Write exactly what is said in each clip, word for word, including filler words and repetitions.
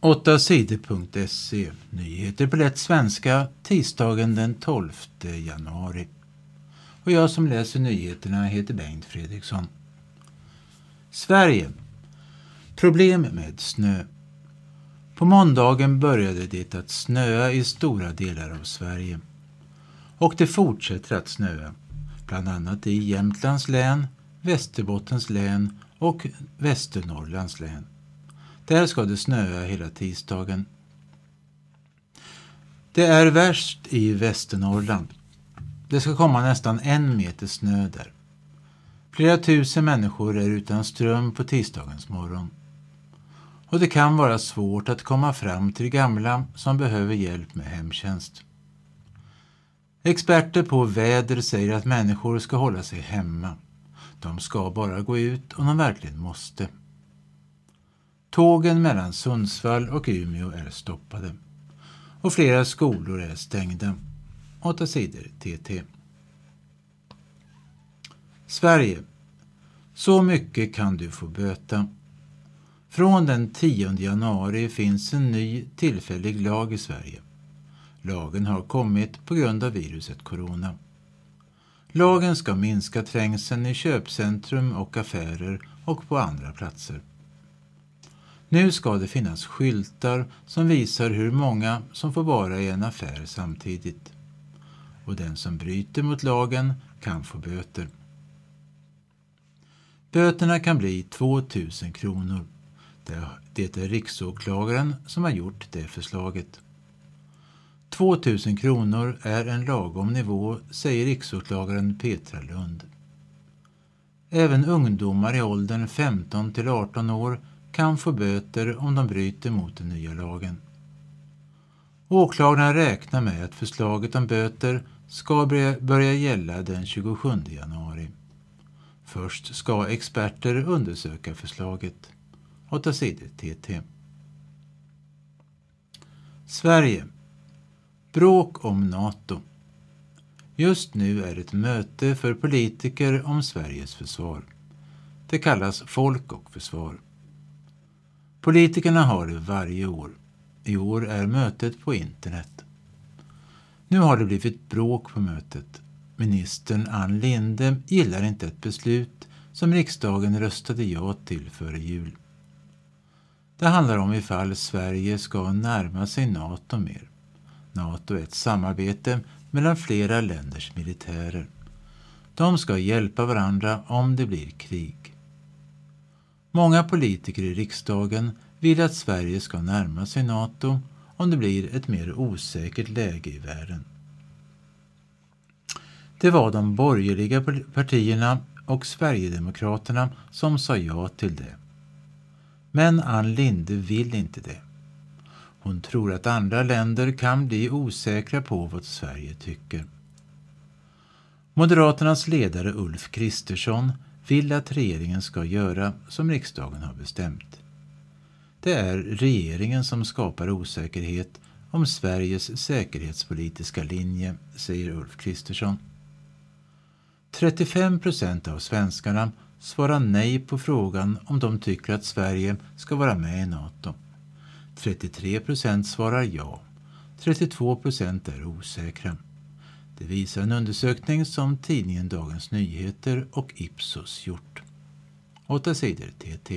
åtta sidor punkt se. Nyheter på lätt svenska tisdagen den tolfte januari. Och jag som läser nyheterna heter Bengt Fredriksson. Sverige. Problem med snö. På måndagen började det att snöa i stora delar av Sverige. Och det fortsätter att snöa, bland annat i Jämtlands län, Västerbottens län och Västernorrlands län. Där ska det snöa hela tisdagen. Det är värst i Västernorrland. Det ska komma nästan en meter snö där. Flera tusen människor är utan ström på tisdagens morgon. Och det kan vara svårt att komma fram till gamla som behöver hjälp med hemtjänst. Experter på väder säger att människor ska hålla sig hemma. De ska bara gå ut om de verkligen måste. Tågen mellan Sundsvall och Umeå är stoppade. Och flera skolor är stängda. åtta sidor T T. Sverige. Så mycket kan du få böta. Från den tionde januari finns en ny tillfällig lag i Sverige. Lagen har kommit på grund av viruset corona. Lagen ska minska trängseln i köpcentrum och affärer och på andra platser. Nu ska det finnas skyltar som visar hur många som får vara i en affär samtidigt. Och den som bryter mot lagen kan få böter. Böterna kan bli två tusen kronor. Det är riksåklagaren som har gjort det förslaget. två tusen kronor är en lagom nivå, säger riksåklagaren Petra Lund. Även ungdomar i åldern femton till arton år kan få böter om de bryter mot den nya lagen. Åklagaren räknar med att förslaget om böter ska börja gälla den tjugosjunde januari. Först ska experter undersöka förslaget. åtta sidor T T. Sverige. Bråk om NATO. Just nu är ett möte för politiker om Sveriges försvar. Det kallas Folk och försvar. Politikerna har det varje år. I år är mötet på internet. Nu har det blivit bråk på mötet. Ministern Ann Linde gillar inte ett beslut som riksdagen röstade ja till före jul. Det handlar om ifall Sverige ska närma sig NATO mer. NATO är ett samarbete mellan flera länders militärer. De ska hjälpa varandra om det blir krig. Många politiker i riksdagen vill att Sverige ska närma sig NATO om det blir ett mer osäkert läge i världen. Det var de borgerliga partierna och Sverigedemokraterna som sa ja till det. Men Ann Linde vill inte det. Hon tror att andra länder kan bli osäkra på vad Sverige tycker. Moderaternas ledare Ulf Kristersson vill att regeringen ska göra som riksdagen har bestämt. Det är regeringen som skapar osäkerhet om Sveriges säkerhetspolitiska linje, säger Ulf Kristersson. trettiofem procent av svenskarna svarar nej på frågan om de tycker att Sverige ska vara med i NATO. trettiotre procent svarar ja. trettiotvå procent är osäkra. Det visar en undersökning som tidningen Dagens Nyheter och Ipsos gjort. åtta sidor T T.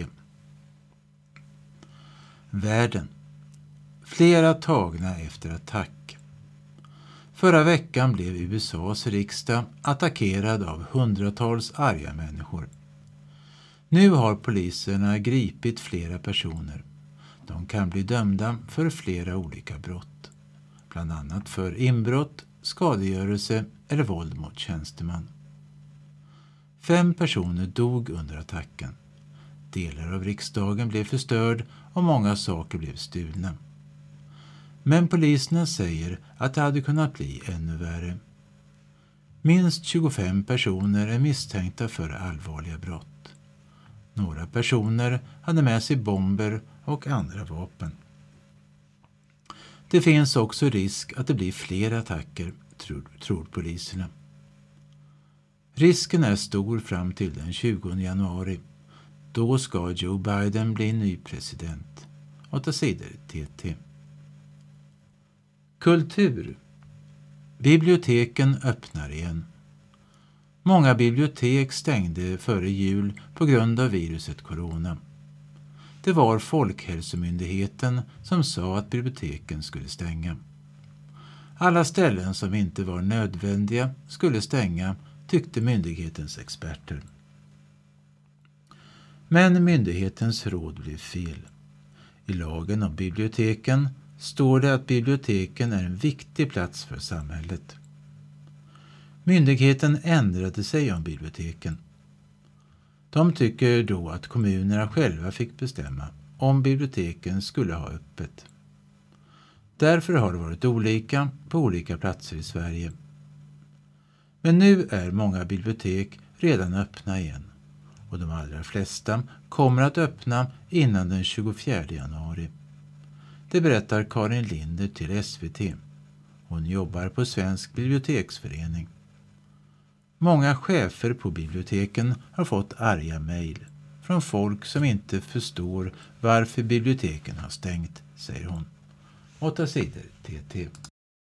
Världen. Flera tagna efter attack. Förra veckan blev U S A:s riksdag attackerad av hundratals arga människor. Nu har poliserna gripit flera personer. De kan bli dömda för flera olika brott. Bland annat för inbrott, skadegörelse eller våld mot tjänsteman. Fem personer dog under attacken. Delar av riksdagen blev förstörd och många saker blev stulna. Men poliserna säger att det hade kunnat bli ännu värre. Minst tjugofem personer är misstänkta för allvarliga brott. Några personer hade med sig bomber och andra vapen. Det finns också risk att det blir fler attacker, tror, tror poliserna. Risken är stor fram till den tjugonde januari. Då ska Joe Biden bli ny president. åtta sidor T T. Kultur. Biblioteken öppnar igen. Många bibliotek stängde före jul på grund av viruset corona. Det var Folkhälsomyndigheten som sa att biblioteken skulle stänga. Alla ställen som inte var nödvändiga skulle stänga, tyckte myndighetens experter. Men myndighetens råd blev fel. I lagen om biblioteken står det att biblioteken är en viktig plats för samhället. Myndigheten ändrade sig om biblioteken. De tycker då att kommunerna själva fick bestämma om biblioteken skulle ha öppet. Därför har det varit olika på olika platser i Sverige. Men nu är många bibliotek redan öppna igen och de allra flesta kommer att öppna innan den tjugofjärde januari. Det berättar Karin Linder till S V T. Hon jobbar på Svensk biblioteksförening. Många chefer på biblioteken har fått arga mejl från folk som inte förstår varför biblioteken har stängt, säger hon. åtta sidor T T.